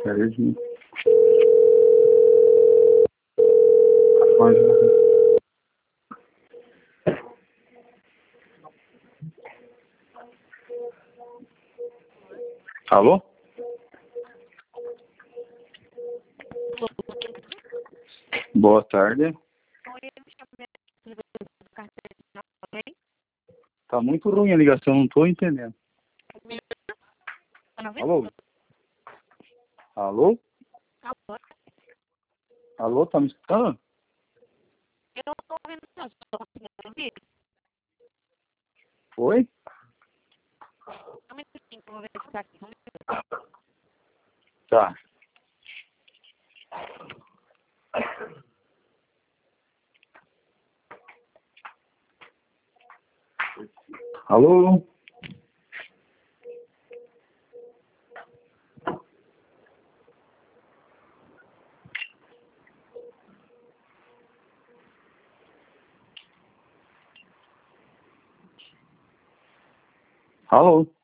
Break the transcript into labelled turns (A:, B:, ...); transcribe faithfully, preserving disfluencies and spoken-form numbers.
A: Perde. Alô? Boa tarde. Tá muito ruim a ligação, não tô entendendo. Alô? Alô?
B: Alô?
A: Alô, tá me escutando?
B: Eu não estou ouvindo, não. Você está conseguindo ouvir?
A: Oi?
B: Um minutinho, que eu vou ver se está aqui. Um minuto.
A: Tá. Alô? Alô?